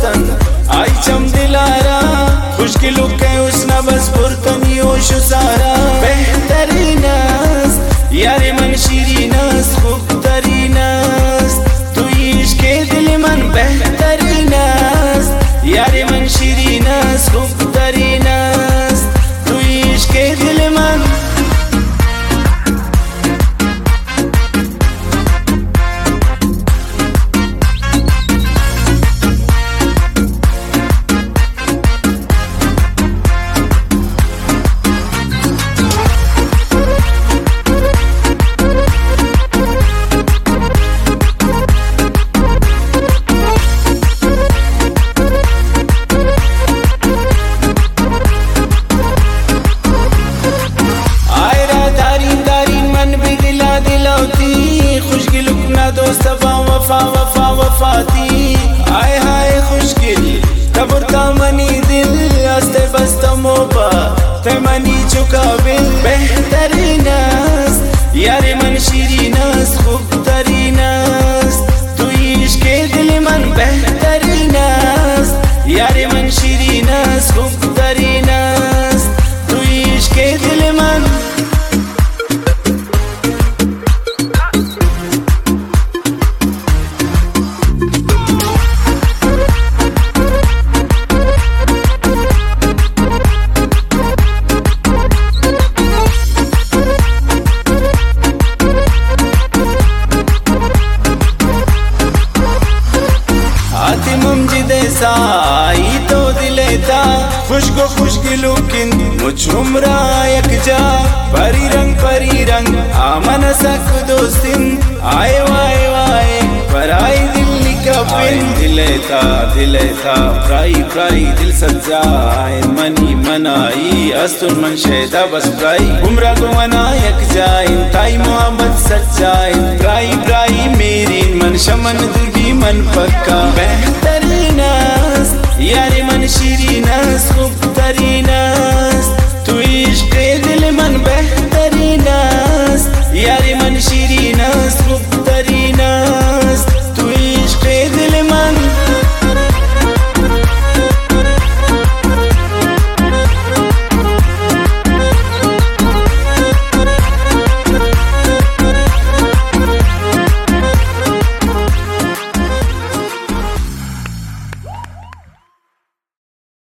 पसंद आई चम दिलारा खुशकिलो के उसना बस पुरतनी होशो सारा बेहतरीन यारे मन शीरीनस खूब तरीनस तू इश्के दिल मन बेहतरीन यारे मन शीरीनस खूब तरीनस तू इश्के दिल मन खुशकिल अपना दोस्त वफा वफा वफाती आए हाय खुशकिल तबरता मनी दिल हंसते बसता मोबा ते मनी चुका बिल बेहतरीनस यारे मन शीरीनस खूब तरीनस तू इश्के दिल मन बेहतरीनस यारे मन शीरीनस खूब तरीनस तू इश्के दिल मन आई तो दिलेता खुशगो खुशकिलो किन मुझुमरा यकजा परी रंग आमन सक दोस्तिन आए वाए वाए पराई दिल का पिन दिलेता प्राई दिल सज्जा आए मनी मनाई अस्तुर मन शेदा बस प्राई उम्र को मना यकजा ताई मोहब्बत सच्चाई प्राई मेरी मन शमन दुर्गी मन पक्का बेहतरीन यारे मन शीरीनस खूब तरीनस